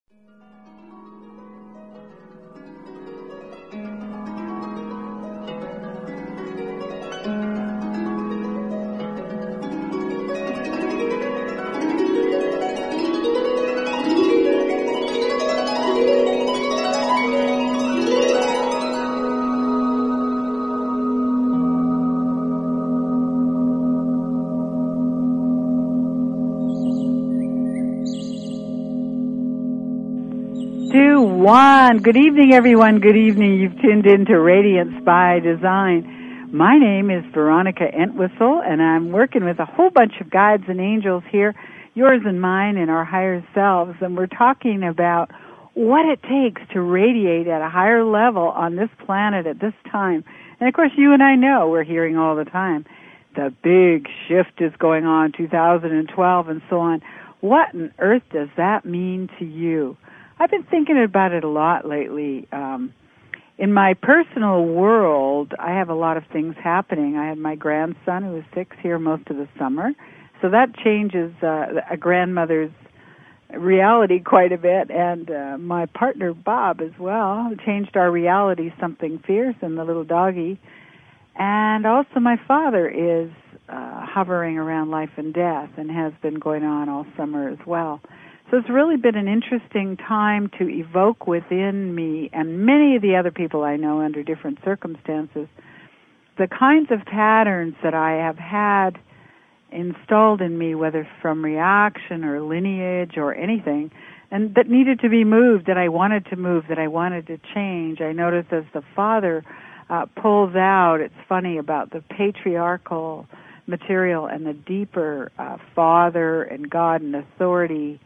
Good evening, everyone. Good evening. You've tuned into Radiance by Design. My name is Veronica Entwistle, and I'm working with a whole bunch of guides and angels here, yours and mine, and our higher selves, and we're talking about what it takes to radiate at a higher level on this planet at this time. And, of course, you and I know, we're hearing all the time, the big shift is going on, 2012 and so on. What on earth does that mean to you? I've been thinking about it a lot lately. In my personal world, I have a lot of things happening. I had my grandson who was 6 here most of the summer, so that changes a grandmother's reality quite a bit, and my partner Bob as well changed our reality something fierce, and the little doggy. And also my father is hovering around life and death and has been going on all summer as well. So it's really been an interesting time to evoke within me and many of the other people I know under different circumstances the kinds of patterns that I have had installed in me, whether from reaction or lineage or anything, and that needed to be moved, that I wanted to move, that I wanted to change. I noticed as the father pulls out, it's funny about the patriarchal material and the deeper father and God and authority,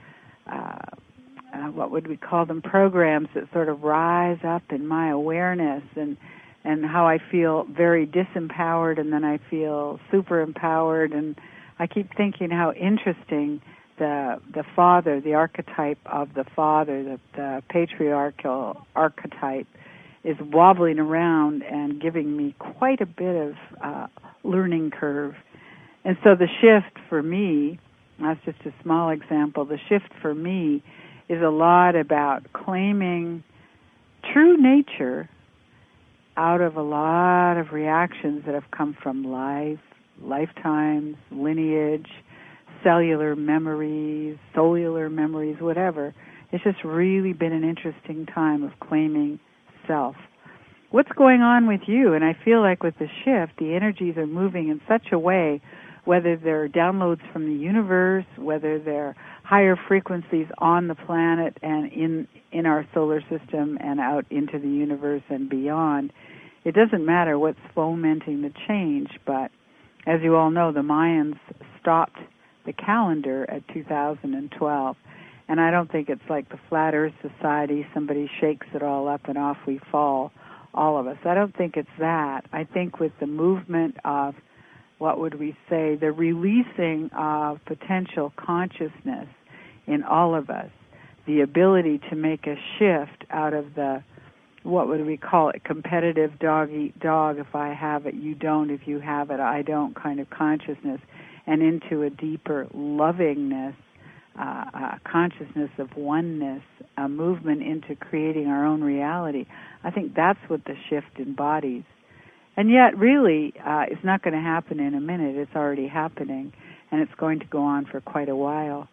what would we call them, programs that sort of rise up in my awareness, and how I feel very disempowered and then I feel super empowered. And I keep thinking how interesting the father, the archetype of the father, the patriarchal archetype, is wobbling around and giving me quite a bit of learning curve. And so the shift for me, that's just a small example, the shift for me is a lot about claiming true nature out of a lot of reactions that have come from life, lifetimes, lineage, cellular memories, cellular memories, whatever. It's just really been an interesting time of claiming self. What's going on with you? And I feel like with the shift, the energies are moving in such a way, whether they're downloads from the universe, whether they're higher frequencies on the planet and in our solar system and out into the universe and beyond. It doesn't matter what's fomenting the change, but as you all know, the Mayans stopped the calendar at 2012. And I don't think it's like the Flat Earth Society, somebody shakes it all up and off we fall, all of us. I don't think it's that. I think with the movement of, what would we say, the releasing of potential consciousness in all of us, the ability to make a shift out of the, what would we call it, competitive dog eat dog, if I have it, you don't, if you have it, I don't kind of consciousness, and into a deeper lovingness, a consciousness of oneness, a movement into creating our own reality. I think that's what the shift embodies. And yet, really, it's not going to happen in a minute. It's already happening, and it's going to go on for quite a while.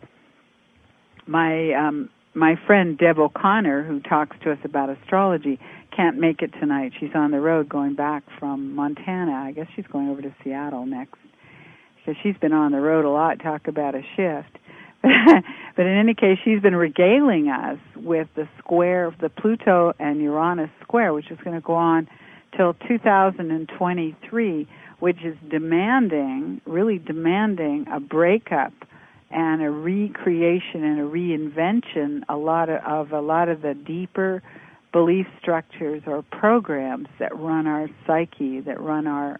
My friend Deb O'Connor, who talks to us about astrology, can't make it tonight. She's on the road going back from Montana. I guess she's going over to Seattle next, because she's been on the road a lot, talk about a shift. But in any case, she's been regaling us with the square of the Pluto and Uranus square, which is going to go on till 2023, which is really demanding a breakup and a recreation and a reinvention a lot of the deeper belief structures or programs that run our psyche, that run our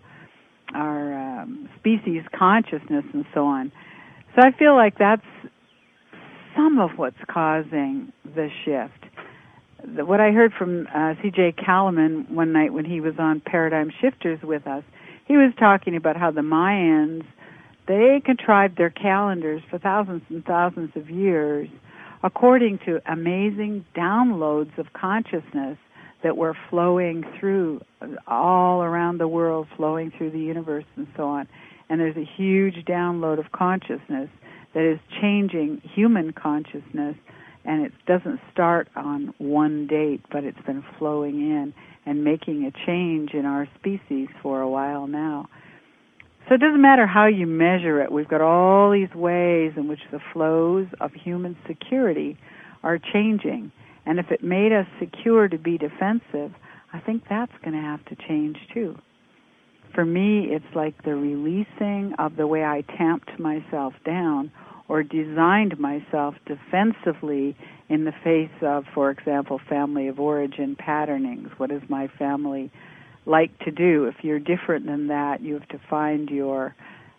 species consciousness and so on. So I feel like that's some of what's causing the shift. What I heard from C.J. Kalaman one night when he was on Paradigm Shifters with us, he was talking about how the Mayans, they contrived their calendars for thousands and thousands of years according to amazing downloads of consciousness that were flowing through all around the world, flowing through the universe and so on. And there's a huge download of consciousness that is changing human consciousness, and it doesn't start on one date, but it's been flowing in and making a change in our species for a while now. So it doesn't matter how you measure it. We've got all these ways in which the flows of human security are changing. And if it made us secure to be defensive, I think that's going to have to change too. For me, it's like the releasing of the way I tamped myself down or designed myself defensively in the face of, for example, family of origin patternings. What does my family like to do? If you're different than that, you have to find your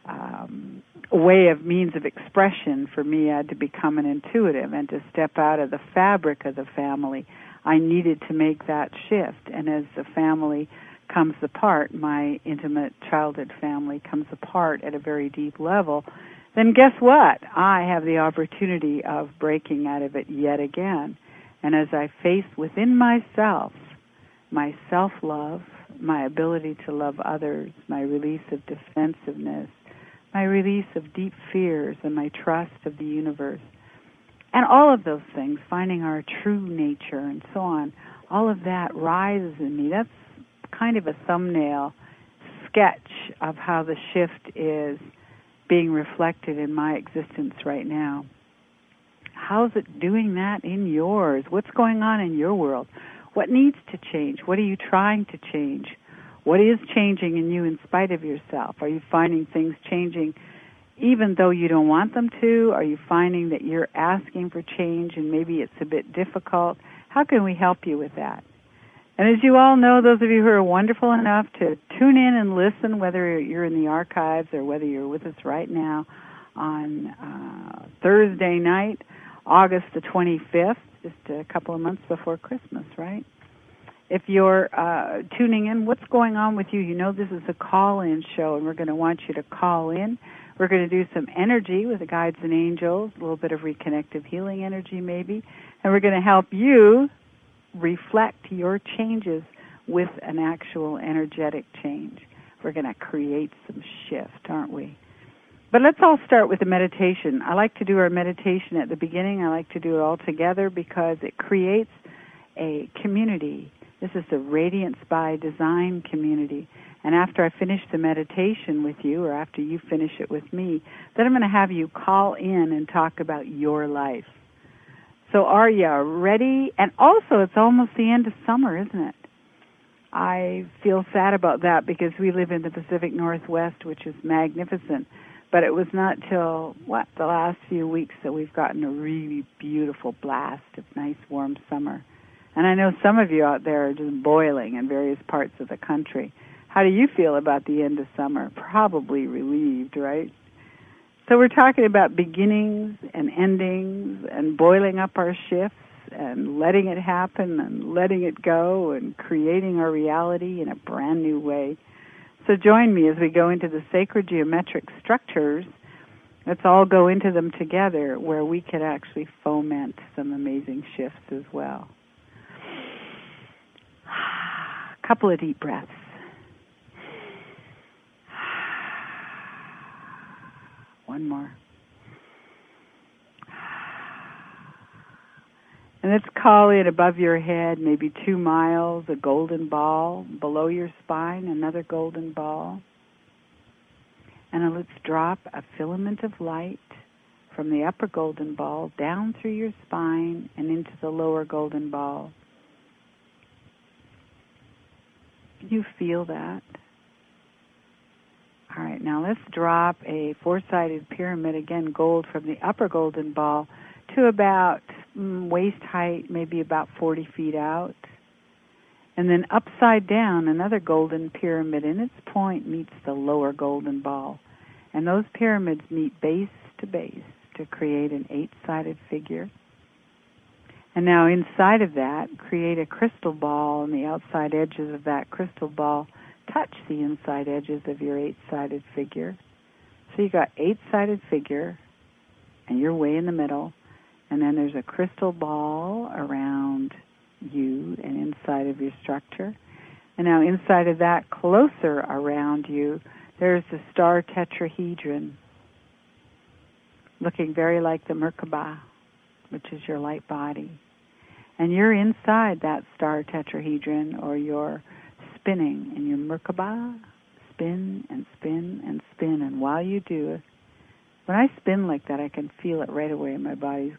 way of means of expression. For me, I had to become an intuitive and to step out of the fabric of the family. I needed to make that shift. And as the family comes apart, my intimate childhood family comes apart at a very deep level, then guess what? I have the opportunity of breaking out of it yet again. And as I face within myself my self-love, my ability to love others, my release of defensiveness, my release of deep fears, and my trust of the universe, and all of those things, finding our true nature and so on, all of that rises in me. That's kind of a thumbnail sketch of how the shift is being reflected in my existence right now. How's it doing that in yours? What's going on in your world? What needs to change? What are you trying to change? What is changing in you in spite of yourself? Are you finding things changing even though you don't want them to? Are you finding that you're asking for change and maybe it's a bit difficult? How can we help you with that? And as you all know, those of you who are wonderful enough to tune in and listen, whether you're in the archives or whether you're with us right now on Thursday night, August the 25th, just a couple of months before Christmas, right? If you're tuning in, what's going on with you? You know this is a call-in show, and we're going to want you to call in. We're going to do some energy with the guides and angels, a little bit of reconnective healing energy maybe, and we're going to help you reflect your changes with an actual energetic change. We're going to create some shift, aren't we? But let's all start with a meditation. I like to do our meditation at the beginning. I like to do it all together because it creates a community. This is the Radiance by Design community. And after I finish the meditation with you, or after you finish it with me, then I'm going to have you call in and talk about your life. So are you ready? And also, it's almost the end of summer, isn't it? I feel sad about that because we live in the Pacific Northwest, which is magnificent. But it was not till, the last few weeks that we've gotten a really beautiful blast of nice warm summer. And I know some of you out there are just boiling in various parts of the country. How do you feel about the end of summer? Probably relieved, right? So we're talking about beginnings and endings and boiling up our shifts and letting it happen and letting it go and creating our reality in a brand new way. So join me as we go into the sacred geometric structures. Let's all go into them together where we can actually foment some amazing shifts as well. A couple of deep breaths. One more. And let's call it above your head, maybe 2 miles, a golden ball. Below your spine, another golden ball. And then let's drop a filament of light from the upper golden ball down through your spine and into the lower golden ball. Can you feel that? All right, now let's drop a 4-sided pyramid, again, gold, from the upper golden ball to about waist height, maybe about 40 feet out. And then upside down, another golden pyramid in its point meets the lower golden ball. And those pyramids meet base to base to create an 8-sided figure. And now inside of that, create a crystal ball, and the outside edges of that crystal ball touch the inside edges of your 8-sided figure. So you got 8-sided figure, and you're way in the middle. And then there's a crystal ball around you and inside of your structure. And now inside of that, closer around you, there's the star tetrahedron, looking very like the Merkaba, which is your light body. And you're inside that star tetrahedron, or you're spinning in your Merkaba, spin and spin and spin. And while you do it, when I spin like that, I can feel it right away. My body's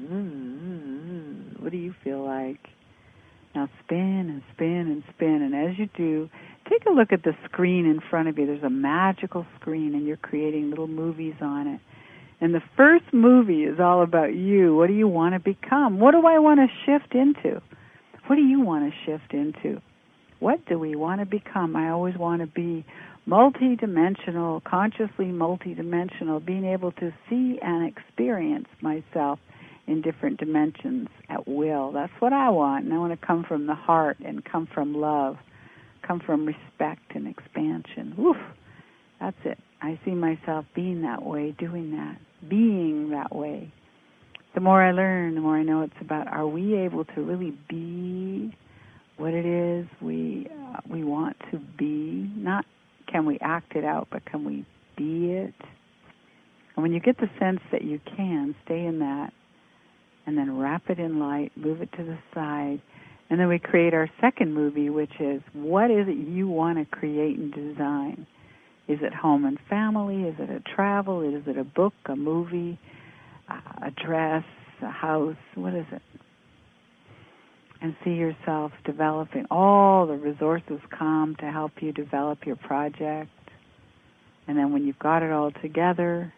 going, what do you feel like? Now spin and spin and spin. And as you do, take a look at the screen in front of you. There's a magical screen, and you're creating little movies on it. And the first movie is all about you. What do you want to become? What do I want to shift into? What do you want to shift into? What do we want to become? I always want to be multidimensional, consciously multidimensional, being able to see and experience myself in different dimensions at will. That's what I want. And I want to come from the heart and come from love, come from respect and expansion. Woof, that's it. I see myself being that way, doing that, being that way. The more I learn, the more I know it's about, are we able to really be what it is we want to be? Not can we act it out, but can we be it? And when you get the sense that you can, stay in that, and then wrap it in light, move it to the side, and then we create our second movie, which is, what is it you want to create and design? Is it home and family? Is it a travel? Is it a book, a movie, a dress, a house? What is it? And see yourself developing. All the resources come to help you develop your project. And then when you've got it all together,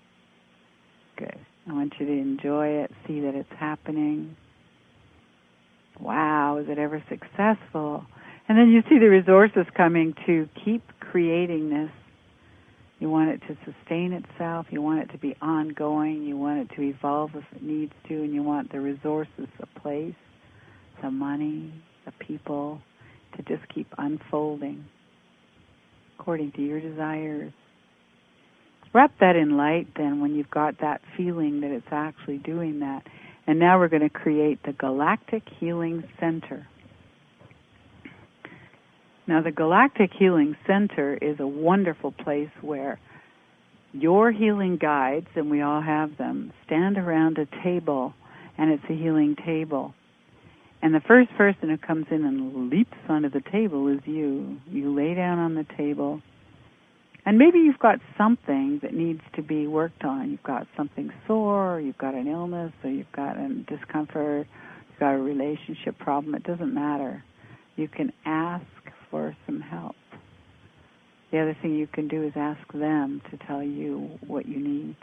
good. I want you to enjoy it, see that it's happening. Wow, is it ever successful? And then you see the resources coming to keep creating this. You want it to sustain itself. You want it to be ongoing. You want it to evolve if it needs to. And you want the resources, the place, the money, the people, to just keep unfolding according to your desires. Wrap that in light then when you've got that feeling that it's actually doing that. And now we're going to create the Galactic Healing Center. Now the Galactic Healing Center is a wonderful place where your healing guides, and we all have them, stand around a table, and it's a healing table. And the first person who comes in and leaps onto the table is you. You lay down on the table. And maybe you've got something that needs to be worked on. You've got something sore, or you've got an illness, or you've got a discomfort, you've got a relationship problem. It doesn't matter. You can ask for some help. The other thing you can do is ask them to tell you what you need.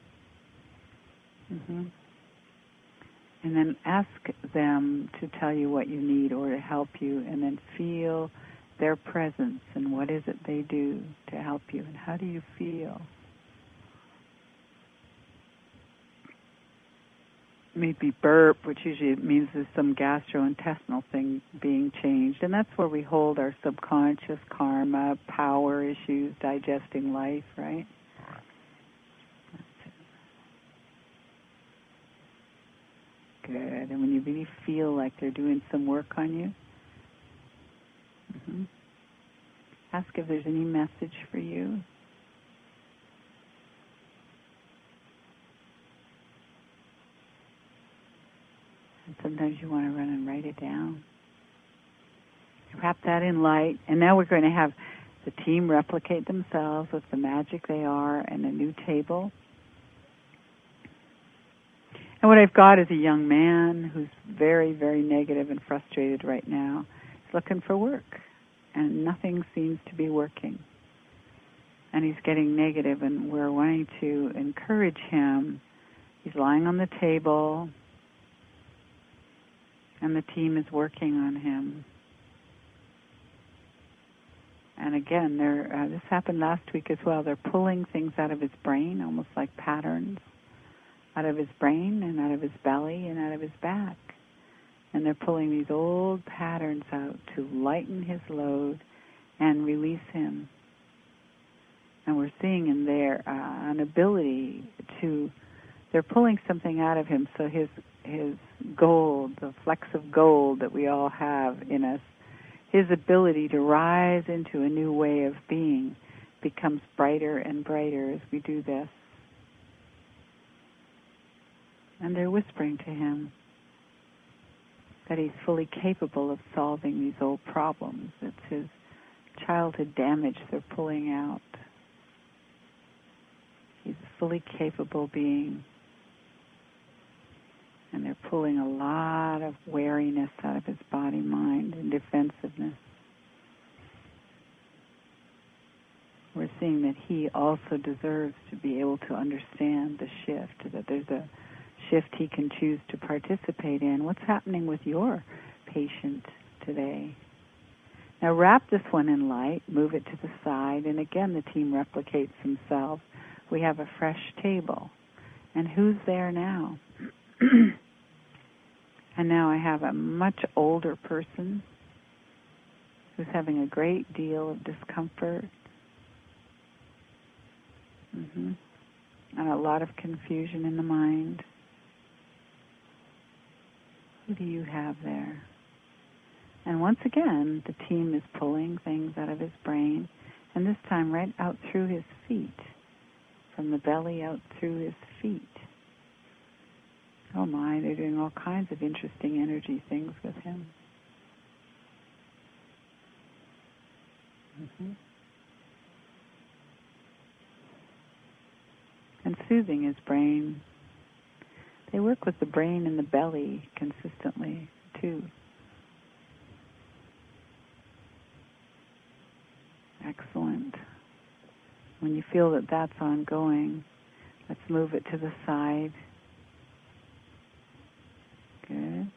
And then ask them to tell you what you need or to help you, and then feel their presence and what is it they do to help you, and how do you feel? Maybe burp, which usually means there's some gastrointestinal thing being changed, and that's where we hold our subconscious karma, power issues, digesting life, right? Good. And when you really feel like they're doing some work on you, ask if there's any message for you. And sometimes you want to run and write it down. Wrap that in light. And now we're going to have the team replicate themselves with the magic they are and a new table. And what I've got is a young man who's very, very negative and frustrated right now. He's looking for work, and nothing seems to be working. And he's getting negative, and we're wanting to encourage him. He's lying on the table, and the team is working on him. And again, this happened last week as well. They're pulling things out of his brain, almost like patterns, out of his brain and out of his belly and out of his back. And they're pulling these old patterns out to lighten his load and release him. And we're seeing in there an ability to, they're pulling something out of him, so his gold, the flecks of gold that we all have in us, his ability to rise into a new way of being becomes brighter and brighter as we do this. And they're whispering to him that he's fully capable of solving these old problems. It's his childhood damage they're pulling out. He's a fully capable being. And they're pulling a lot of wariness out of his body, mind, and defensiveness. We're seeing that he also deserves to be able to understand the shift, that there's a shift he can choose to participate in. What's happening with your patient today? Now wrap this one in light, move it to the side, and again the team replicates themselves. We have a fresh table. And who's there now? And now I have a much older person who's having a great deal of discomfort and a lot of confusion in the mind. Who do you have there? And once again, the team is pulling things out of his brain, and this time right out through his feet, from the belly out through his feet. Oh my, they're doing all kinds of interesting energy things with him. And soothing his brain. They work with the brain and the belly consistently, too. Excellent. When you feel that that's ongoing, let's move it to the side. Good.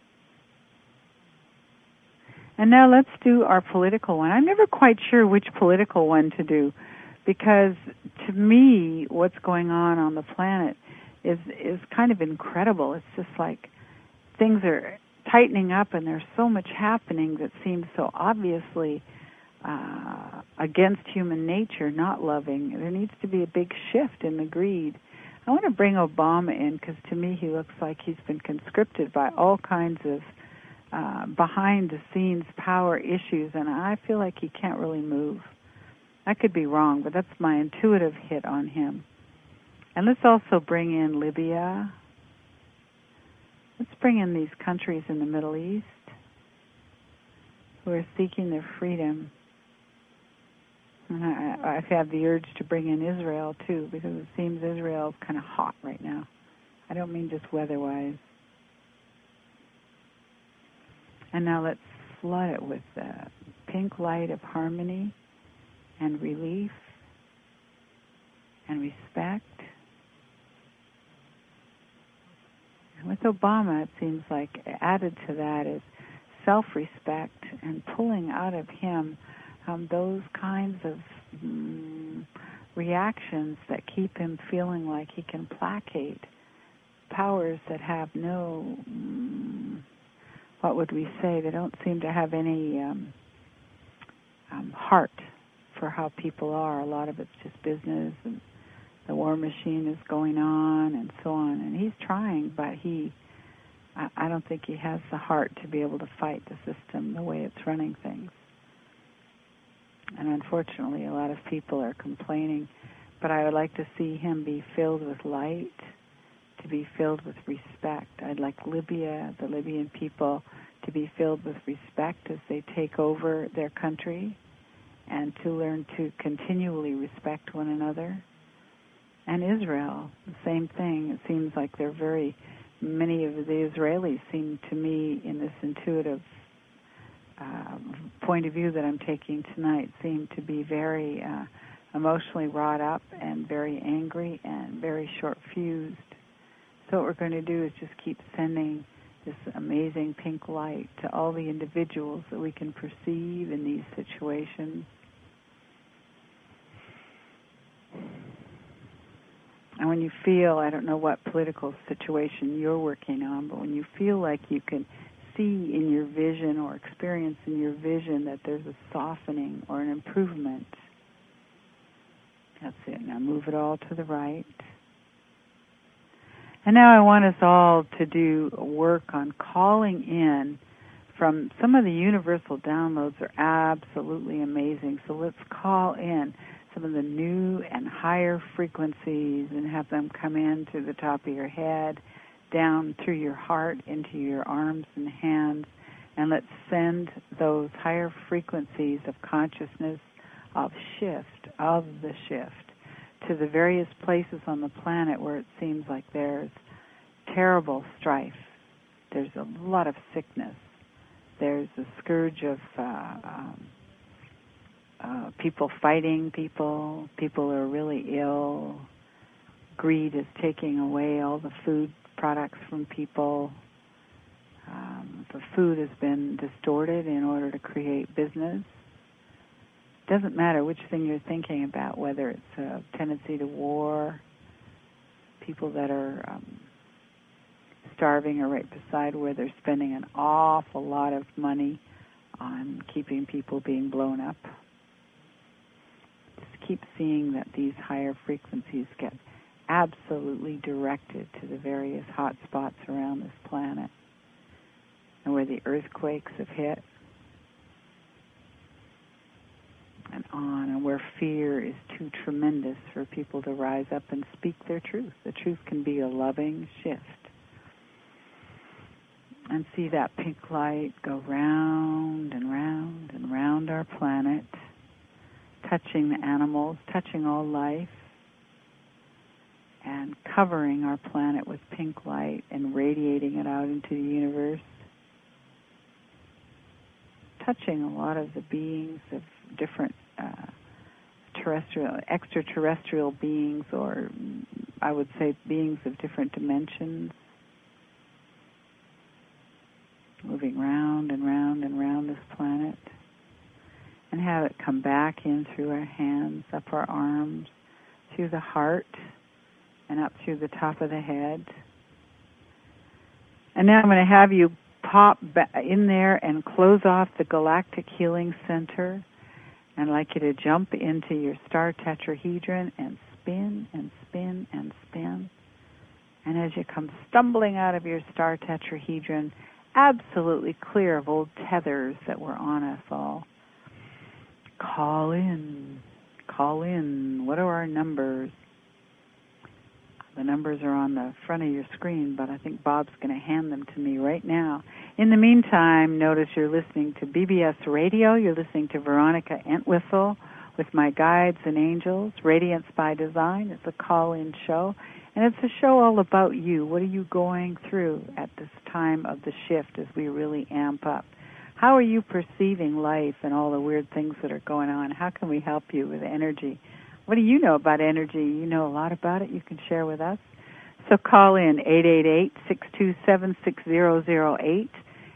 And now let's do our political one. I'm never quite sure which political one to do, because to me, what's going on the planet is kind of incredible. It's just like things are tightening up, and there's so much happening that seems so obviously against human nature, not loving. There needs to be a big shift in the greed. I want to bring Obama in because to me he looks like he's been conscripted by all kinds of behind-the-scenes power issues, and I feel like he can't really move. I could be wrong, but that's my intuitive hit on him. And let's also bring in Libya. Let's bring in these countries in the Middle East who are seeking their freedom. And I've had the urge to bring in Israel, too, because it seems Israel is kind of hot right now. I don't mean just weather-wise. And now let's flood it with the pink light of harmony and relief and respect. And with Obama, it seems like added to that is self-respect and pulling out of him those kinds of reactions that keep him feeling like he can placate powers that have no, what would we say, they don't seem to have any heart for how people are. A lot of it's just business, and the war machine is going on and so on. And he's trying, but I don't think he has the heart to be able to fight the system the way it's running things. And unfortunately, a lot of people are complaining, but I would like to see him be filled with light, to be filled with respect. I'd like Libya, the Libyan people, to be filled with respect as they take over their country, and to learn to continually respect one another. And Israel, the same thing. It seems like many of the Israelis seem to me, in this intuitive point of view that I'm taking tonight, seem to be very emotionally wrought up and very angry and very short-fused. So what we're going to do is just keep sending this amazing pink light to all the individuals that we can perceive in these situations. And when you feel, I don't know what political situation you're working on, but when you feel like you can see in your vision or experience in your vision that there's a softening or an improvement, that's it. Now move it all to the right. And now I want us all to do work on calling in from some of the universal downloads are absolutely amazing. So let's call in some of the new and higher frequencies and have them come in through the top of your head, down through your heart, into your arms and hands. And let's send those higher frequencies of consciousness, of the shift, to the various places on the planet where it seems like there's terrible strife. There's a lot of sickness. There's a scourge of people fighting people. People are really ill. Greed is taking away all the food products from people. The food has been distorted in order to create business. Doesn't matter which thing you're thinking about, whether it's a tendency to war, people that are starving are right beside where they're spending an awful lot of money on keeping people being blown up. Just keep seeing that these higher frequencies get absolutely directed to the various hot spots around this planet and where the earthquakes have hit and on, and where fear is too tremendous for people to rise up and speak their truth. The truth can be a loving shift. And see that pink light go round and round and round our planet, touching the animals, touching all life, and covering our planet with pink light and radiating it out into the universe, touching a lot of the beings of different extraterrestrial beings, or I would say beings of different dimensions, moving round and round and round this planet, and have it come back in through our hands, up our arms, through the heart, and up through the top of the head. And now I'm going to have you pop in there and close off the Galactic Healing Center. I'd like you to jump into your star tetrahedron and spin and spin and spin. And as you come stumbling out of your star tetrahedron, absolutely clear of old tethers that were on us all, call in. What are our numbers? The numbers are on the front of your screen, but I think Bob's going to hand them to me right now. In the meantime, notice you're listening to BBS Radio. You're listening to Veronica Entwistle with my guides and angels. Radiance by Design. It's a call-in show, and it's a show all about you. What are you going through at this time of the shift as we really amp up? How are you perceiving life and all the weird things that are going on? How can we help you with energy? What do you know about energy? You know a lot about it. You can share with us. So call in 888-627-6008,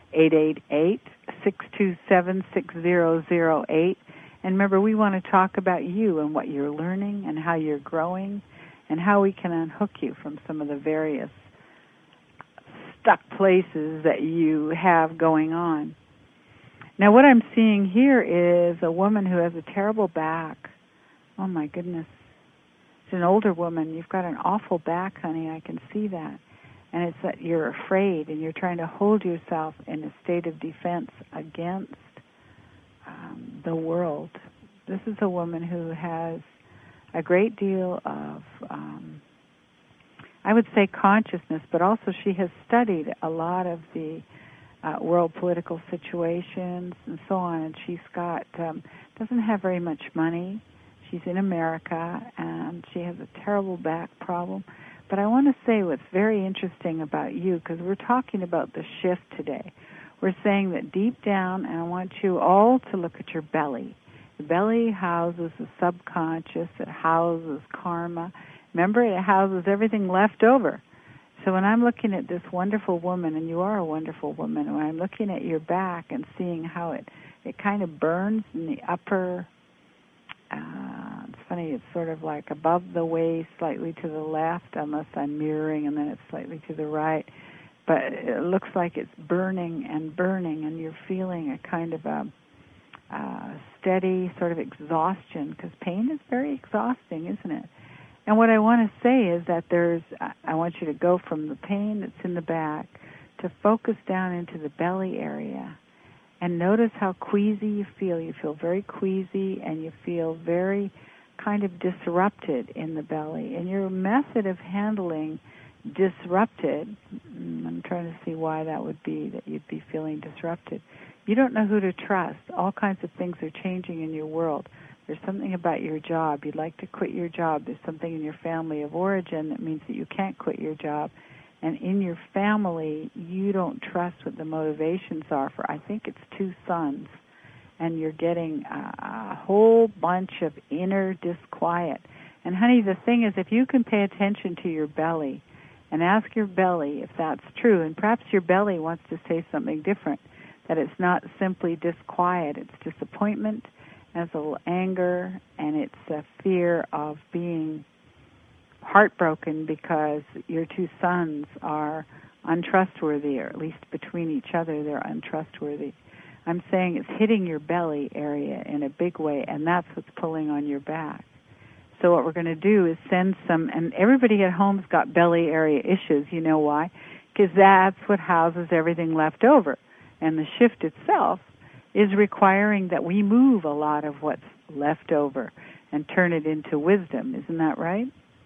888-627-6008. And remember, we want to talk about you and what you're learning and how you're growing and how we can unhook you from some of the various stuck places that you have going on. Now, what I'm seeing here is a woman who has a terrible back. Oh, my goodness. It's an older woman. You've got an awful back, honey. I can see that. And it's that you're afraid and you're trying to hold yourself in a state of defense against the world. This is a woman who has a great deal of, I would say, consciousness, but also she has studied a lot of the world political situations and so on. And she's got, doesn't have very much money. She's in America, and she has a terrible back problem. But I want to say what's very interesting about you, because we're talking about the shift today. We're saying that deep down, and I want you all to look at your belly. The belly houses the subconscious. It houses karma. Remember, it houses everything left over. So when I'm looking at this wonderful woman, and you are a wonderful woman, when I'm looking at your back and seeing how it kind of burns in the upper, it's funny, it's sort of like above the waist, slightly to the left, unless I'm mirroring, and then it's slightly to the right. But it looks like it's burning, and you're feeling a kind of a steady sort of exhaustion, because pain is very exhausting, isn't it? And what I want to say is that I want you to go from the pain that's in the back to focus down into the belly area. And notice how queasy you feel. You feel very queasy, and you feel very kind of disrupted in the belly. And your method of handling disrupted, I'm trying to see why that would be, that you'd be feeling disrupted. You don't know who to trust. All kinds of things are changing in your world. There's something about your job. You'd like to quit your job. There's something in your family of origin that means that you can't quit your job. And in your family, you don't trust what the motivations are for, I think it's 2 sons. And you're getting a whole bunch of inner disquiet. And honey, the thing is, if you can pay attention to your belly and ask your belly if that's true, and perhaps your belly wants to say something different, that it's not simply disquiet, it's disappointment, and it's a little anger, and it's a fear of being heartbroken because your 2 sons are untrustworthy, or at least between each other they're untrustworthy. I'm saying it's hitting your belly area in a big way, and that's what's pulling on your back. So what we're going to do is send some, and everybody at home's got belly area issues. You know why? Because that's what houses everything left over. And the shift itself is requiring that we move a lot of what's left over and turn it into wisdom. Isn't that right?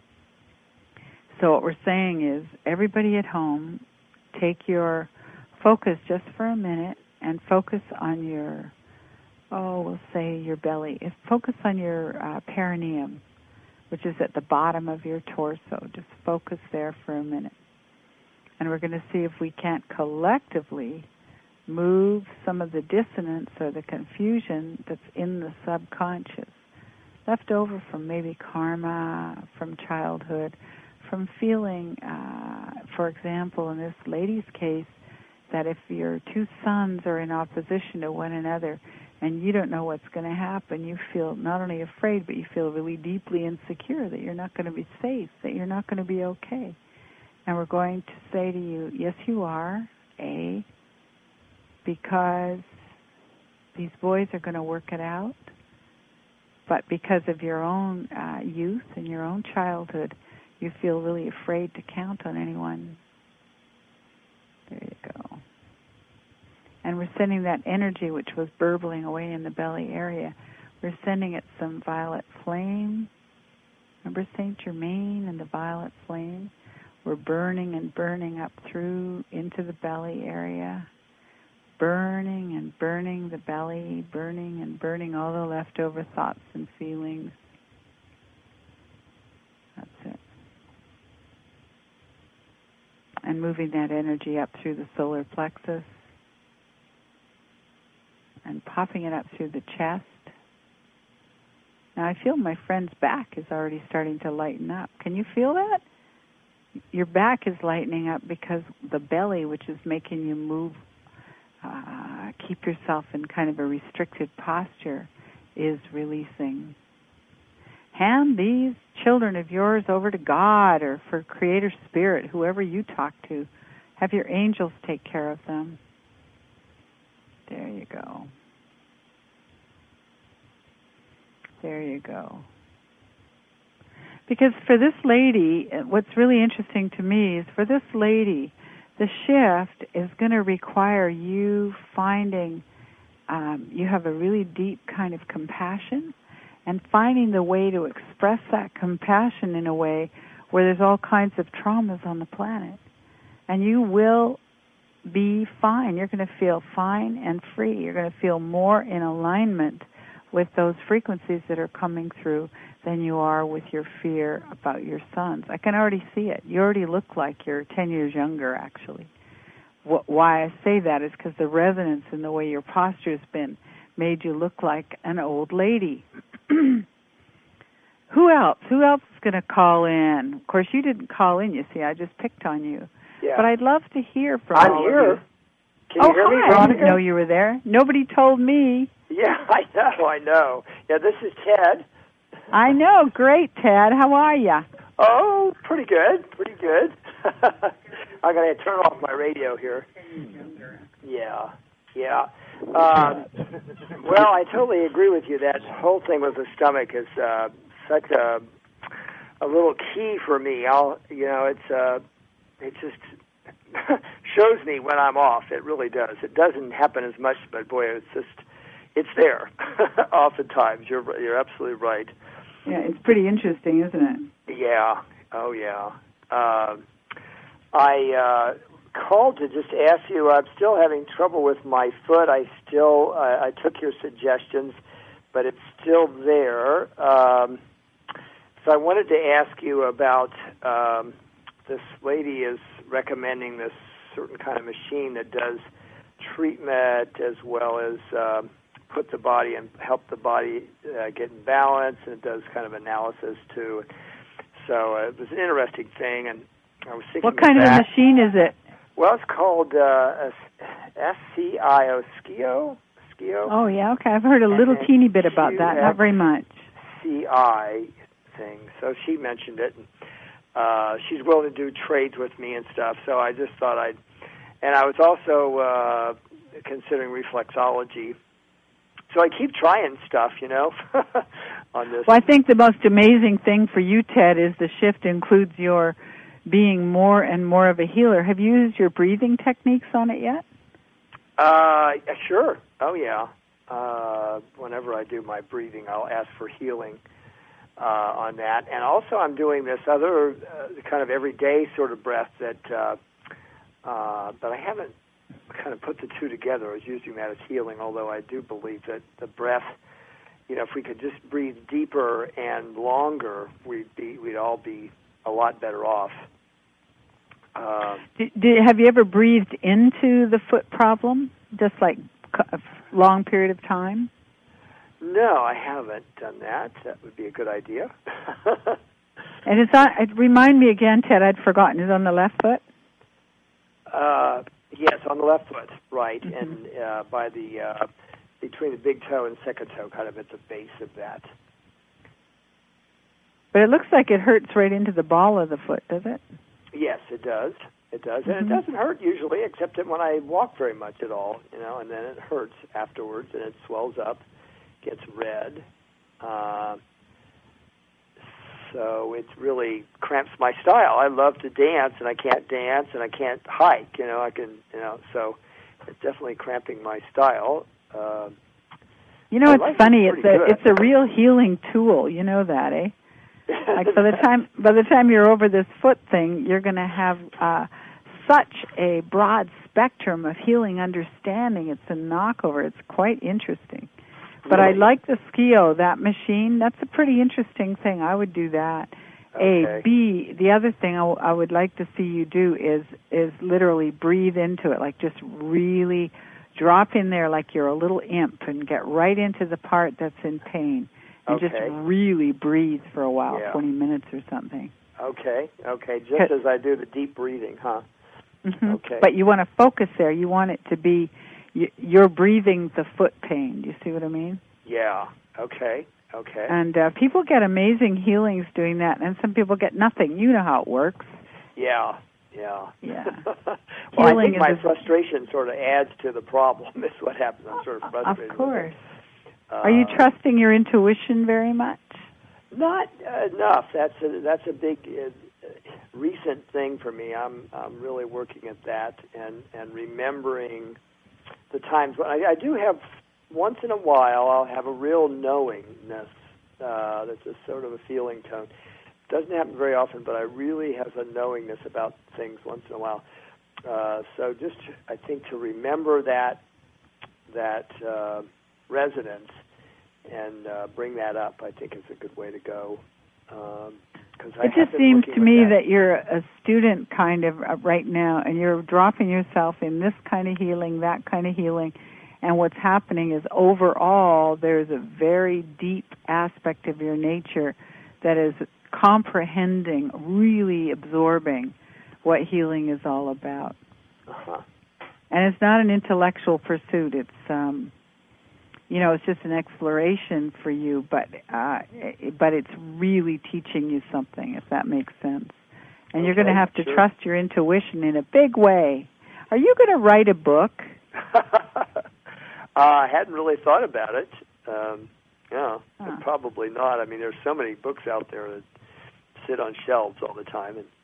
So what we're saying is, everybody at home, take your focus just for a minute and focus on your, we'll say your belly. Focus on your perineum, which is at the bottom of your torso. Just focus there for a minute. And we're going to see if we can't collectively move some of the dissonance or the confusion that's in the subconscious, left over from maybe karma, from childhood, from feeling, for example, in this lady's case, that if your 2 sons are in opposition to one another and you don't know what's going to happen, you feel not only afraid, but you feel really deeply insecure that you're not going to be safe, that you're not going to be okay. And we're going to say to you, yes, you are, because these boys are going to work it out, but because of your own youth and your own childhood, you feel really afraid to count on anyone. There you go. And we're sending that energy which was burbling away in the belly area, we're sending it some violet flame. Remember Saint Germain and the violet flame? We're burning and burning up through into the belly area. Burning and burning the belly, burning and burning all the leftover thoughts and feelings. That's it. And moving that energy up through the solar plexus and popping it up through the chest. Now I feel my friend's back is already starting to lighten up. Can you feel that? Your back is lightening up because the belly, which is making you move, keep yourself in kind of a restricted posture, is releasing. Hand these children of yours over to God or for Creator Spirit, whoever you talk to. Have your angels take care of them. There you go. There you go. Because for this lady, what's really interesting to me is for this lady, the shift is going to require you finding, you have a really deep kind of compassion, and finding the way to express that compassion in a way where there's all kinds of traumas on the planet. And you will be fine. You're going to feel fine and free. You're going to feel more in alignment with those frequencies that are coming through than you are with your fear about your sons. I can already see it. You already look like you're 10 years younger, actually. Why I say that is because the resonance in the way your posture has been made you look like an old lady. Who else? Who else is going to call in? Of course, you didn't call in, you see. I just picked on you. Yeah. But I'd love to hear from I'm all here. of you. Can you hear me, Veronica? I didn't know you were there. Nobody told me. Yeah, I know. Yeah, this is Ted. I know. Great, Ted. How are you? Oh, pretty good. I got to turn off my radio here. Yeah. Well, I totally agree with you. That whole thing with the stomach is such a a little key for me. It just shows me when I'm off. It really does. It doesn't happen as much, but boy, it's there. Oftentimes, you're absolutely right. Yeah, it's pretty interesting, isn't it? Yeah. Oh, yeah. I called to just ask you. I'm still having trouble with my foot. I took your suggestions, but it's still there. So I wanted to ask you about this lady is recommending this certain kind of machine that does treatment as well as put the body and help the body get in balance, and it does kind of analysis too. So it was an interesting thing, and I was thinking. What kind of a machine is it? Well, it's called SCIO, Skio. Oh, yeah, okay. I've heard a little teeny bit about that, not very much. CI thing. So she mentioned it, and she's willing to do trades with me and stuff. So I just thought and I was also considering reflexology. So I keep trying stuff, on this. Well, I think the most amazing thing for you, Ted, is the shift includes your being more and more of a healer. Have you used your breathing techniques on it yet? Sure. Oh, yeah. Whenever I do my breathing, I'll ask for healing on that. And also I'm doing this other kind of everyday sort of breath that I haven't kind of put the two together. I was using that as healing, although I do believe that the breath, if we could just breathe deeper and longer, we'd all be a lot better off. Have you ever breathed into the foot problem, just like a long period of time? No, I haven't done that. That would be a good idea. And it's on. Remind me again, Ted. I'd forgotten. Is it on the left foot? Yes, on the left foot, right, Mm-hmm. and by the between the big toe and second toe, kind of at the base of that. But it looks like it hurts right into the ball of the foot, does it? Yes, it does. It does, Mm-hmm. and it doesn't hurt usually, except when I walk very much at all, and then it hurts afterwards, and it swells up, gets red. So it really cramps my style. I love to dance, and I can't dance, and I can't hike. So it's definitely cramping my style. It's funny. It's a real healing tool. You know that, eh? Like by the time you're over this foot thing, you're going to have such a broad spectrum of healing understanding. It's a knockover. It's quite interesting. But really? I like the Skio, that machine. That's a pretty interesting thing. I would do that. Okay. A. B, the other thing I would like to see you do is literally breathe into it, like just really drop in there like you're a little imp and get right into the part that's in pain. And just really breathe for a while, 20 minutes or something. Okay, just as I do the deep breathing, huh? Mm-hmm. Okay. But you want to focus there. You want it to be, you're breathing the foot pain. Do you see what I mean? Yeah, okay. And people get amazing healings doing that, and some people get nothing. You know how it works. Yeah. Well, I think my frustration sort of adds to the problem. Is what happens. I'm sort of frustrated. Of course. Are you trusting your intuition very much? Not enough. That's a big recent thing for me. I'm really working at that and remembering the times when I do have once in a while. I'll have a real knowingness. That's a sort of a feeling tone. Doesn't happen very often, but I really have a knowingness about things once in a while. So just I think to remember that resonance and bring that up, I think is a good way to go. It just seems to me that you're a student kind of right now, and you're dropping yourself in this kind of healing, that kind of healing, and what's happening is overall there's a very deep aspect of your nature that is comprehending, really absorbing what healing is all about. Uh-huh. And it's not an intellectual pursuit. It's it's just an exploration for you, but it's really teaching you something, if that makes sense. And you're going to have to trust your intuition in a big way. Are you going to write a book? I hadn't really thought about it. Probably not. I mean, there's so many books out there that sit on shelves all the time. And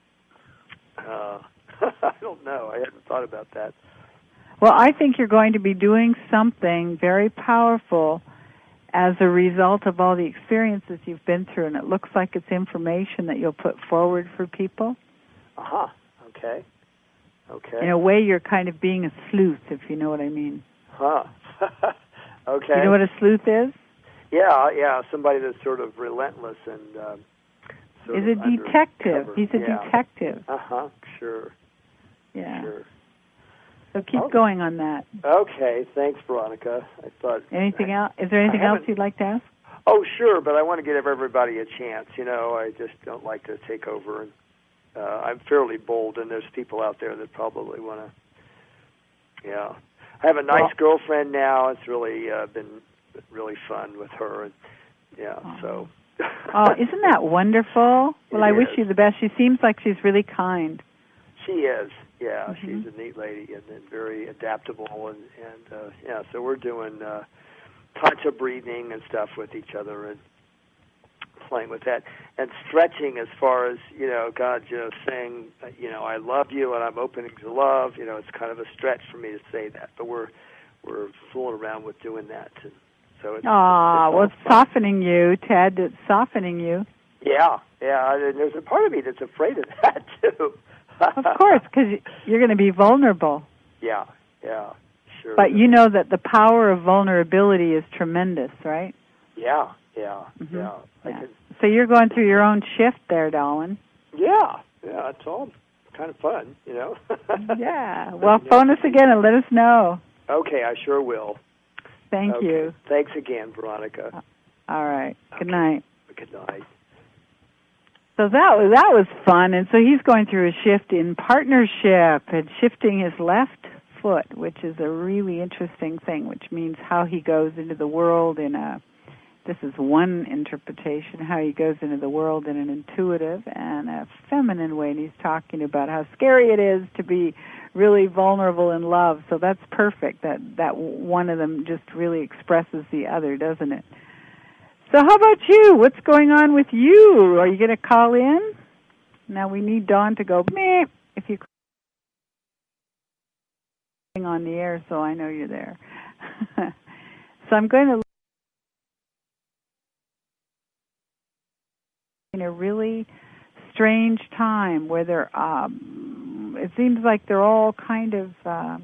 I don't know. I hadn't thought about that. Well, I think you're going to be doing something very powerful as a result of all the experiences you've been through, and it looks like it's information that you'll put forward for people. Uh-huh. Okay. Okay. In a way, you're kind of being a sleuth, if you know what I mean. Huh. Okay. You know what a sleuth is? Yeah, somebody that's sort of relentless and sort is of a detective. undercover. He's a detective. Uh-huh, sure. Yeah. Sure. So keep going on that. Okay, thanks, Veronica. I thought. Anything else? Is there anything else you'd like to ask? Oh, sure, but I want to give everybody a chance. You know, I just don't like to take over, and I'm fairly bold, and there's people out there that probably want to. Yeah, I have a nice girlfriend now. It's really been really fun with her, and so. Oh, isn't that wonderful? Well, I wish you the best. She seems like she's really kind. She is. Yeah, she's a neat lady and very adaptable, and so we're doing tantra breathing and stuff with each other and playing with that and stretching as far as God, saying I love you and I'm opening to love. It's kind of a stretch for me to say that, but we're fooling around with doing that, and so it's. Well, it's softening you, Ted. It's softening you. Yeah, and there's a part of me that's afraid of that too. Of course, because you're going to be vulnerable. Yeah, sure. But you know that the power of vulnerability is tremendous, right? Yeah. So you're going through your own shift there, darling. Yeah, it's all kind of fun, Yeah. Well, phone us again and let us know. Okay, I sure will. Thank you. Thanks again, Veronica. All right. Good night. Good night. So that was fun, and so he's going through a shift in partnership and shifting his left foot, which is a really interesting thing, which means how he goes into the world this is one interpretation, how he goes into the world in an intuitive and a feminine way, and he's talking about how scary it is to be really vulnerable in love. So that's perfect, that one of them just really expresses the other, doesn't it? So how about you? What's going on with you? Are you going to call in? Now we need Dawn to go, meh, if you on the air so I know you're there. So I'm going to in a really strange time where it seems like they're all kind of,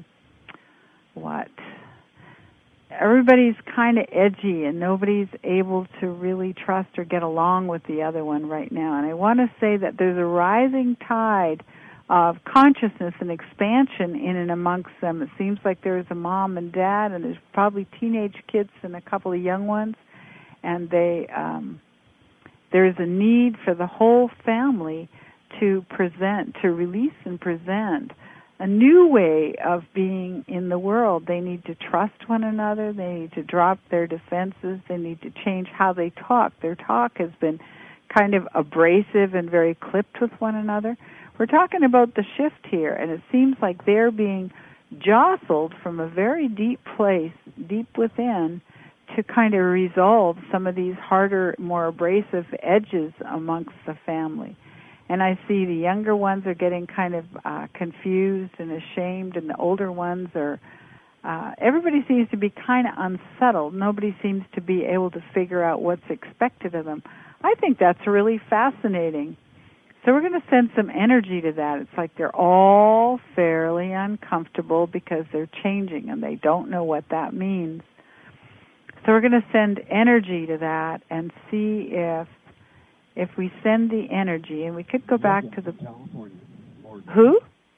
everybody's kind of edgy and nobody's able to really trust or get along with the other one right now. And I want to say that there's a rising tide of consciousness and expansion in and amongst them. It seems like there's a mom and dad, and there's probably teenage kids and a couple of young ones, and there's a need for the whole family to release and present a new way of being in the world. They need to trust one another. They need to drop their defenses. They need to change how they talk. Their talk has been kind of abrasive and very clipped with one another. We're talking about the shift here, and it seems like they're being jostled from a very deep place, deep within, to kind of resolve some of these harder, more abrasive edges amongst the family. And I see the younger ones are getting kind of confused and ashamed, and the older ones are, everybody seems to be kind of unsettled. Nobody seems to be able to figure out what's expected of them. I think that's really fascinating. So we're going to send some energy to that. It's like they're all fairly uncomfortable because they're changing and they don't know what that means. So we're going to send energy to that and see if we send the energy, and we could go back to the... California. Morgan. Who?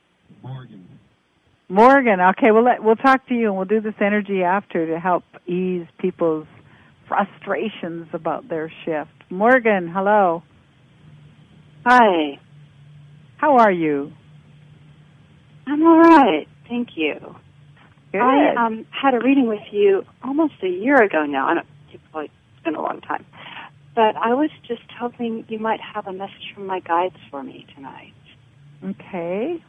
Morgan. Okay, we'll talk to you, and we'll do this energy after to help ease people's frustrations about their shift. Morgan, hello. Hi. How are you? I'm all right. Thank you. Good. I had a reading with you almost a year ago now. It's been a long time. But I was just hoping you might have a message from my guides for me tonight. Okay.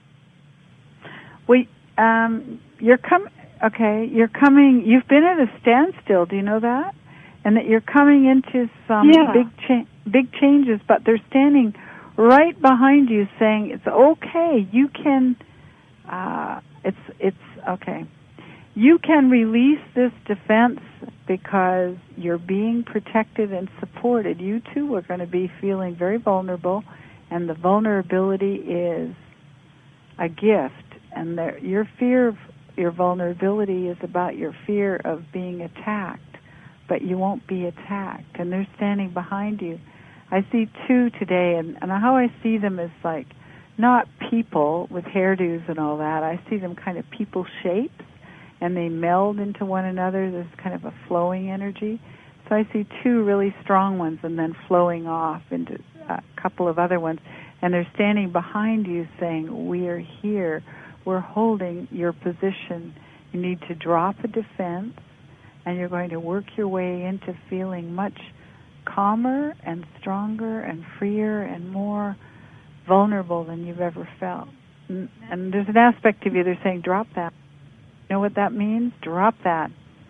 Well, you're coming, you've been at a standstill, do you know that? And that you're coming into some big change. big changes, but they're standing right behind you saying, it's okay, you can, it's okay. You can release this defense because you're being protected and supported. You too are going to be feeling very vulnerable, and the vulnerability is a gift. And your fear of your vulnerability is about your fear of being attacked, but you won't be attacked. And they're standing behind you. I see two today, and how I see them is like not people with hairdos and all that. I see them kind of people shapes, and they meld into one another. There's kind of a flowing energy. So I see two really strong ones and then flowing off into a couple of other ones. And they're standing behind you saying, we are here. We're holding your position. You need to drop a defense, and you're going to work your way into feeling much calmer and stronger and freer and more vulnerable than you've ever felt. And there's an aspect of you they're saying, drop that. You know what that means? Drop that.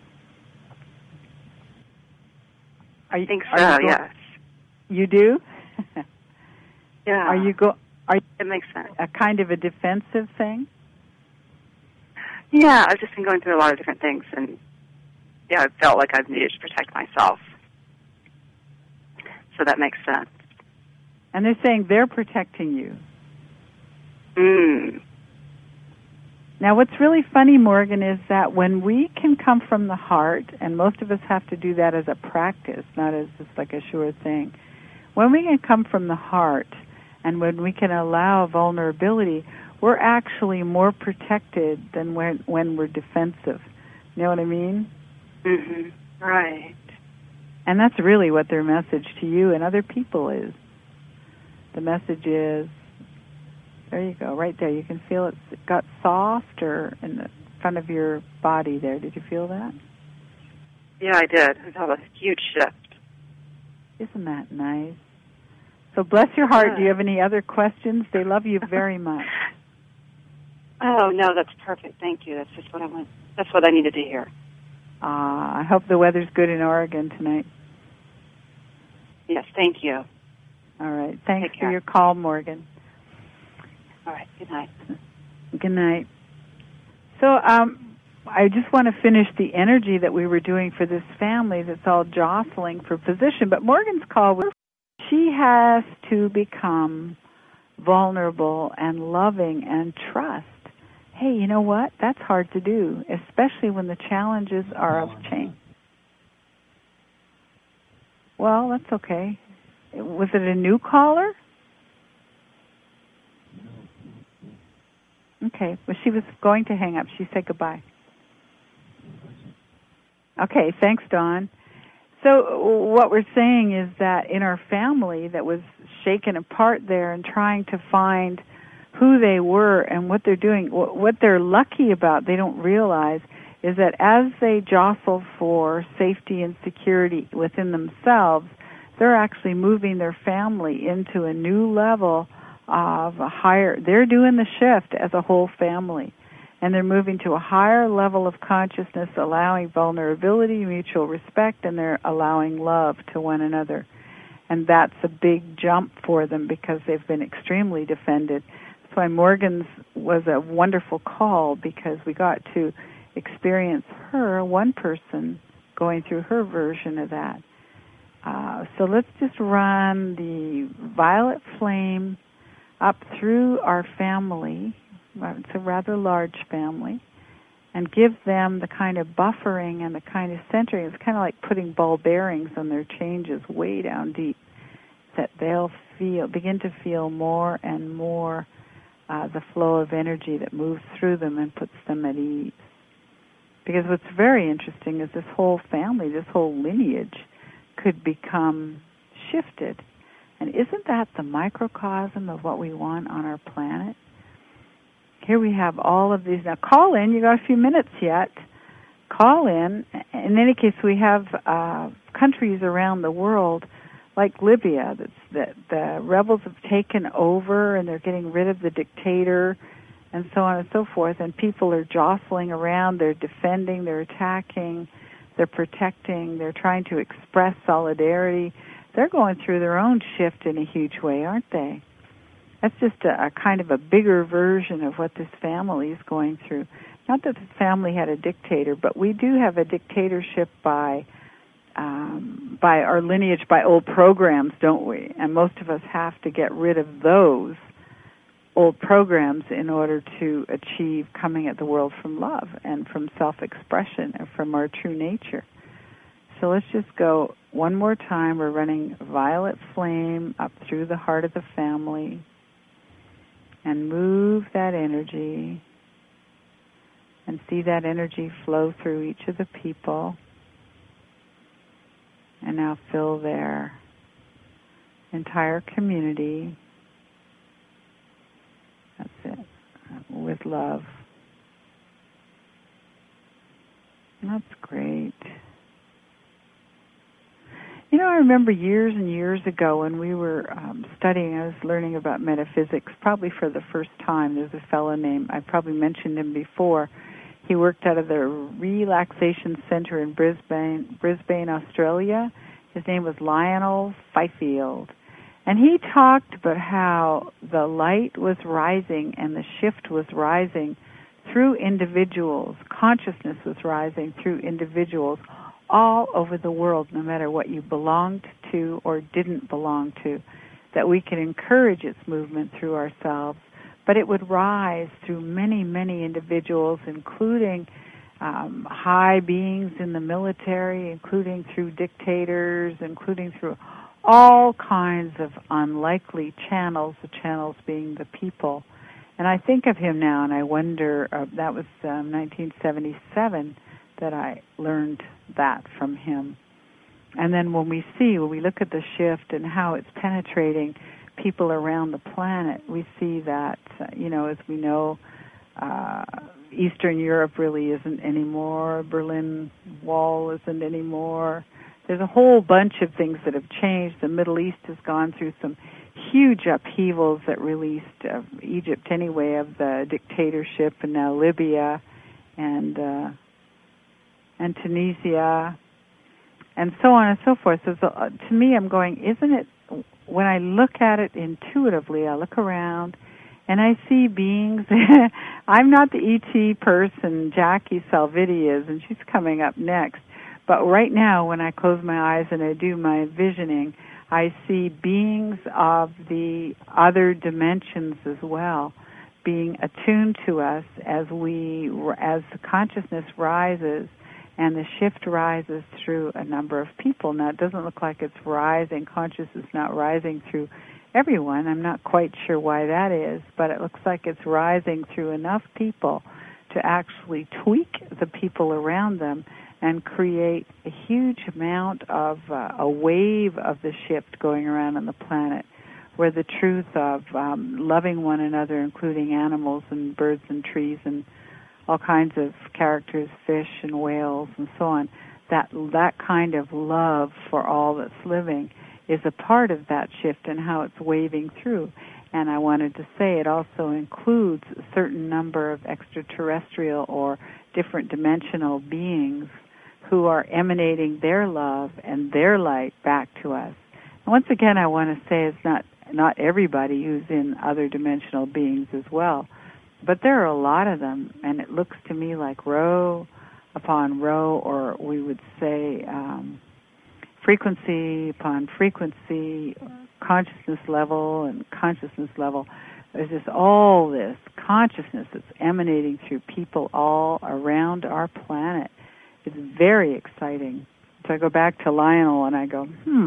I think so, yes. You do? Yeah. It makes sense. A kind of a defensive thing? Yeah, I've just been going through a lot of different things, and I felt like I've needed to protect myself. So that makes sense. And they're saying they're protecting you. Now, what's really funny, Morgan, is that when we can come from the heart, and most of us have to do that as a practice, not as just like a sure thing. When we can come from the heart, and when we can allow vulnerability, we're actually more protected than when we're defensive. You know what I mean? Mm-hmm. Right. And that's really what their message to you and other people is. The message is, there you go, right there. You can feel it got softer in the front of your body there. Did you feel that? Yeah, I did. I felt a huge shift. Isn't that nice? So bless your heart. Yeah. Do you have any other questions? They love you very much. Oh, no, that's perfect. Thank you. That's just what I want. That's what I needed to hear. I hope the weather's good in Oregon tonight. Yes, thank you. All right. Thanks Take for care. your call, Morgan. All right. Good night. Good night. So I just want to finish the energy that we were doing for this family that's all jostling for position. But Morgan's call was, she has to become vulnerable and loving and trust. Hey, you know what? That's hard to do, especially when the challenges are of change. Well, that's okay. Was it a new caller? Okay. Well, she was going to hang up. She said goodbye. Okay. Thanks, Dawn. So what we're saying is that in our family that was shaken apart there and trying to find who they were and what they're doing, what they're lucky about, they don't realize, is that as they jostle for safety and security within themselves, they're actually moving their family into a new level of a higher, they're doing the shift as a whole family. And they're moving to a higher level of consciousness, allowing vulnerability, mutual respect, and they're allowing love to one another. And that's a big jump for them because they've been extremely defended. That's why Morgan's was a wonderful call, because we got to experience her, one person, going through her version of that. So let's just run the violet flame up through our family. It's a rather large family, and give them the kind of buffering and the kind of centering. It's kind of like putting ball bearings on their changes way down deep, that they'll begin to feel more and more the flow of energy that moves through them and puts them at ease. Because what's very interesting is this whole family, this whole lineage could become shifted. And isn't that the microcosm of what we want on our planet? Here we have all of these. Now, call in. You got a few minutes yet. Call in. In any case, we have countries around the world, like Libya, that the rebels have taken over, and they're getting rid of the dictator, and so on and so forth. And people are jostling around. They're defending. They're attacking. They're protecting. They're trying to express solidarity. they're going through their own shift in a huge way, aren't they? That's just a kind of a bigger version of what this family is going through. Not that the family had a dictator, but we do have a dictatorship by our lineage, by old programs, don't we? And most of us have to get rid of those old programs in order to achieve coming at the world from love and from self-expression and from our true nature. So let's just go one more time. We're running violet flame up through the heart of the family and move that energy and see that energy flow through each of the people. And now fill their entire community, that's it, with love. That's great. You know, I remember years and years ago when we were studying, I was learning about metaphysics, probably for the first time. There's a fellow named, I probably mentioned him before. He worked out of the Relaxation Center in Brisbane, Australia. His name was Lionel Fifield. And he talked about how the light was rising and the shift was rising through individuals. Consciousness was rising through individuals all over the world, no matter what you belonged to or didn't belong to, that we could encourage its movement through ourselves. But it would rise through many, many individuals, including high beings in the military, including through dictators, including through all kinds of unlikely channels, the channels being the people. And I think of him now, and I wonder, that was 1977 that I learned that from him. And then when we look at the shift and how it's penetrating people around the planet, we see that, as we know, Eastern Europe really isn't anymore. Berlin Wall isn't anymore. There's a whole bunch of things that have changed. The Middle East has gone through some huge upheavals that released Egypt anyway of the dictatorship, and now Libya and Tunisia, and so on and so forth. So to me, I'm going, isn't it, when I look at it intuitively, I look around and I see beings. I'm not the E.T. person, Jackie Salviti is, and she's coming up next. But right now, when I close my eyes and I do my visioning, I see beings of the other dimensions as well, being attuned to us as the consciousness rises and the shift rises through a number of people. Now, it doesn't look like it's rising. Consciousness is not rising through everyone. I'm not quite sure why that is, but it looks like it's rising through enough people to actually tweak the people around them and create a huge amount of a wave of the shift going around on the planet, where the truth of loving one another, including animals and birds and trees and all kinds of characters, fish and whales and so on, that kind of love for all that's living is a part of that shift and how it's waving through. And I wanted to say it also includes a certain number of extraterrestrial or different dimensional beings who are emanating their love and their light back to us. And once again, I want to say it's not everybody who's in other dimensional beings as well, but there are a lot of them, and it looks to me like row upon row, or we would say frequency upon frequency, consciousness level and consciousness level. There's just all this consciousness that's emanating through people all around our planet. It's very exciting. So I go back to Lionel and I go,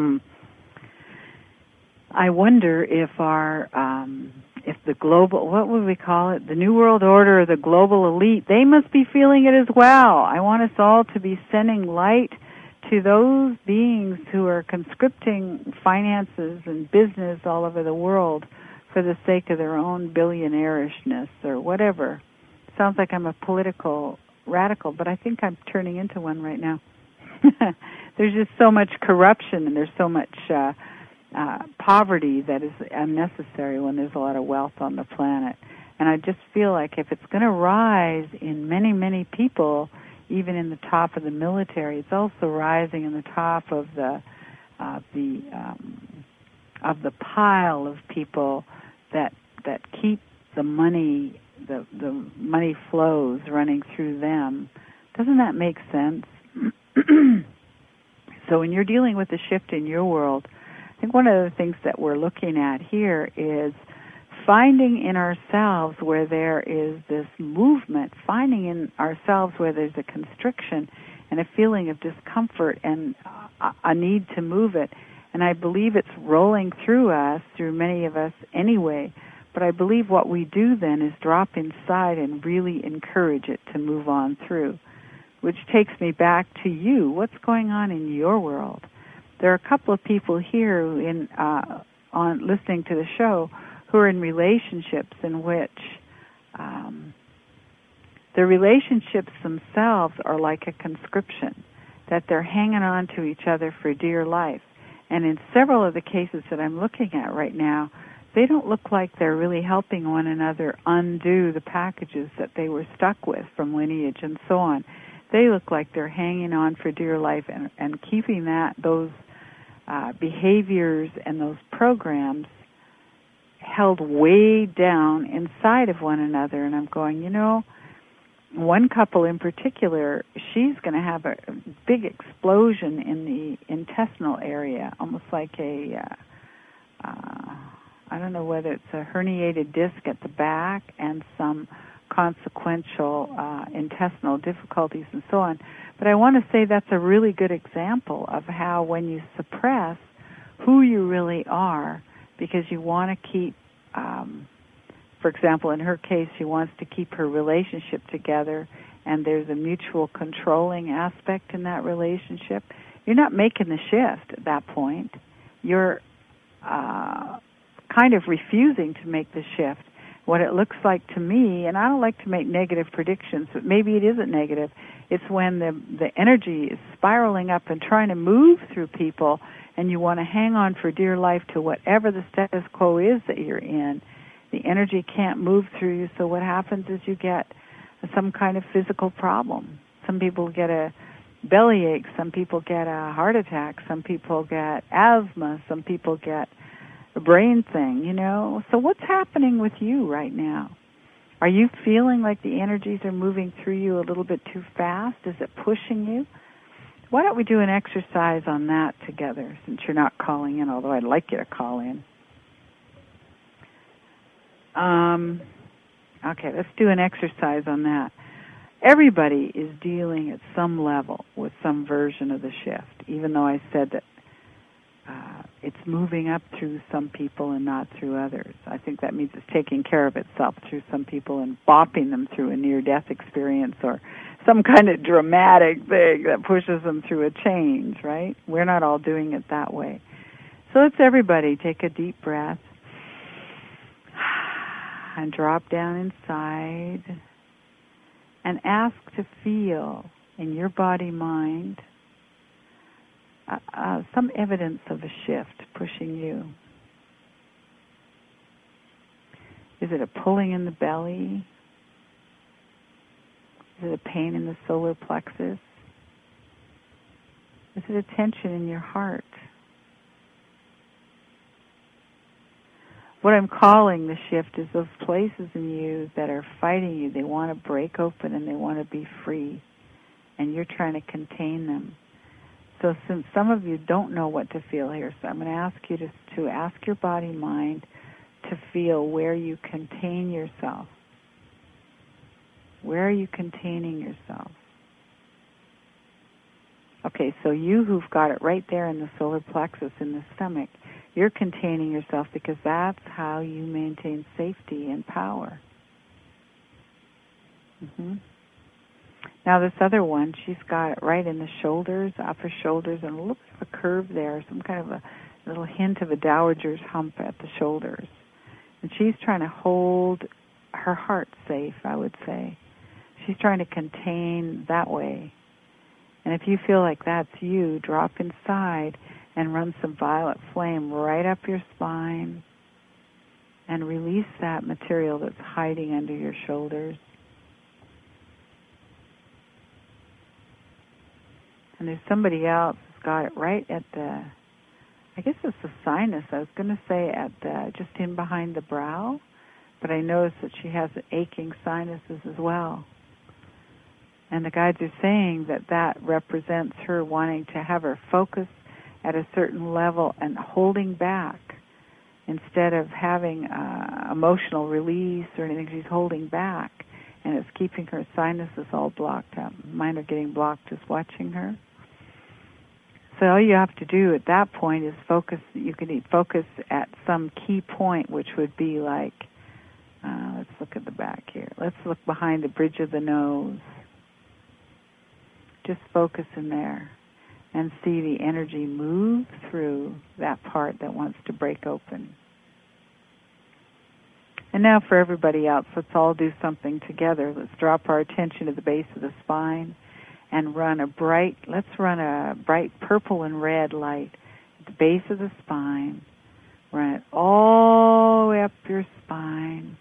I wonder if if the global, what would we call it, the New World Order, or the global elite, they must be feeling it as well. I want us all to be sending light to those beings who are conscripting finances and business all over the world for the sake of their own billionairishness or whatever. Sounds like I'm a political radical, but I think I'm turning into one right now. There's just so much corruption and there's so much poverty that is unnecessary when there's a lot of wealth on the planet. And I just feel like if it's going to rise in many, many people, even in the top of the military, it's also rising in the top of the the pile of people that keep the money flows running through them. Doesn't that make sense? So when you're dealing with the shift in your world, I think one of the things that we're looking at here is finding in ourselves where there is this movement, finding in ourselves where there's a constriction and a feeling of discomfort and a need to move it. And I believe it's rolling through us, through many of us anyway, but I believe what we do then is drop inside and really encourage it to move on through, which takes me back to you. What's going on in your world? There are a couple of people here on listening to the show who are in relationships in which the relationships themselves are like a conscription, that they're hanging on to each other for dear life. And in several of the cases that I'm looking at right now, they don't look like they're really helping one another undo the packages that they were stuck with from lineage and so on. They look like they're hanging on for dear life and keeping those behaviors and those programs held way down inside of one another. And I'm going, one couple in particular, she's going to have a big explosion in the intestinal area, almost like I don't know whether it's a herniated disc at the back and some consequential intestinal difficulties and so on. But I want to say that's a really good example of how when you suppress who you really are because you want to keep, for example, in her case, she wants to keep her relationship together and there's a mutual controlling aspect in that relationship, you're not making the shift at that point. You're kind of refusing to make the shift. What it looks like to me, and I don't like to make negative predictions, but maybe it isn't negative. It's when the energy is spiraling up and trying to move through people, and you want to hang on for dear life to whatever the status quo is that you're in. The energy can't move through you, so what happens is you get some kind of physical problem. Some people get a bellyache, some people get a heart attack, some people get asthma, some people get a brain thing, So what's happening with you right now? Are you feeling like the energies are moving through you a little bit too fast? Is it pushing you? Why don't we do an exercise on that together, since you're not calling in, although I'd like you to call in. Okay, let's do an exercise on that. Everybody is dealing at some level with some version of the shift, even though I said that it's moving up through some people and not through others. I think that means it's taking care of itself through some people and bopping them through a near-death experience or some kind of dramatic thing that pushes them through a change, right? We're not all doing it that way. So let's everybody take a deep breath and drop down inside and ask to feel in your body-mind some evidence of a shift pushing you. Is it a pulling in the belly? Is it a pain in the solar plexus? Is it a tension in your heart? What I'm calling the shift is those places in you that are fighting you. They want to break open and they want to be free, and you're trying to contain them. So since some of you don't know what to feel here, so I'm going to ask you to ask your body-mind to feel where you contain yourself. Where are you containing yourself? Okay, so you who've got it right there in the solar plexus in the stomach, you're containing yourself because that's how you maintain safety and power. Now this other one, she's got it right in the shoulders, upper shoulders, and a little bit of a curve there, some kind of a little hint of a dowager's hump at the shoulders. And she's trying to hold her heart safe, I would say. She's trying to contain that way. And if you feel like that's you, drop inside and run some violet flame right up your spine and release that material that's hiding under your shoulders. And there's somebody else who's got it right at the I guess it's the sinus. I was going to say at just in behind the brow, but I noticed that she has aching sinuses as well. And the guides are saying that that represents her wanting to have her focus at a certain level and holding back. Instead of having emotional release or anything, she's holding back. And it's keeping her sinuses all blocked up. Mine are getting blocked just watching her. So all you have to do at that point is focus. You can focus at some key point, which would be like, let's look at the back here. Let's look behind the bridge of the nose. Just focus in there and see the energy move through that part that wants to break open. And now for everybody else, let's all do something together. Let's drop our attention to the base of the spine and let's run a bright purple and red light at the base of the spine. Run it all the way up your spine.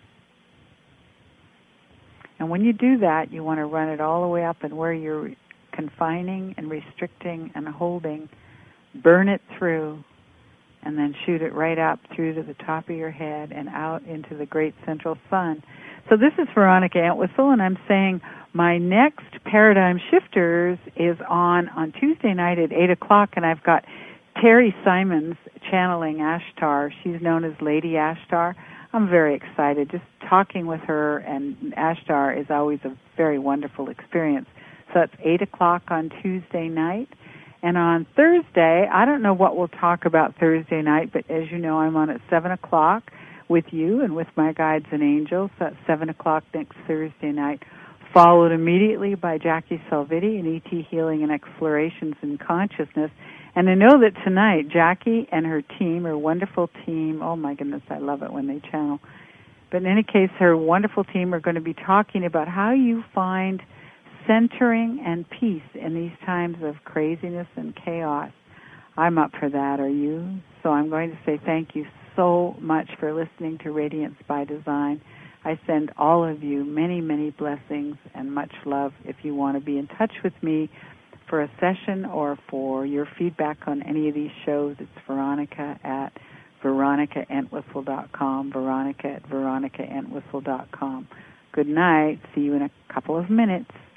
And when you do that, you want to run it all the way up, and where you're confining and restricting and holding, burn it through, and then shoot it right up through to the top of your head and out into the great central sun. So this is Veronica Entwistle, and I'm saying my next Paradigm Shifters is on Tuesday night at 8 o'clock, and I've got Terry Simons channeling Ashtar. She's known as Lady Ashtar. I'm very excited. Just talking with her and Ashtar is always a very wonderful experience. So it's 8 o'clock on Tuesday night. And on Thursday, I don't know what we'll talk about Thursday night, but as you know, I'm on at 7 o'clock with you and with my guides and angels. So that's 7 o'clock next Thursday night, followed immediately by Jackie Salvitti and ET Healing and Explorations in Consciousness. And I know that tonight, Jackie and her team, her wonderful team, oh my goodness, I love it when they channel. But in any case, her wonderful team are going to be talking about how you find centering and peace in these times of craziness and chaos. I'm up for that, are you? So I'm going to say thank you so much for listening to Radiance by Design. I send all of you many, many blessings and much love. If you want to be in touch with me for a session or for your feedback on any of these shows, it's Veronica at veronicaentwistle.com, Veronica at veronicaentwistle.com. Good night. See you in a couple of minutes.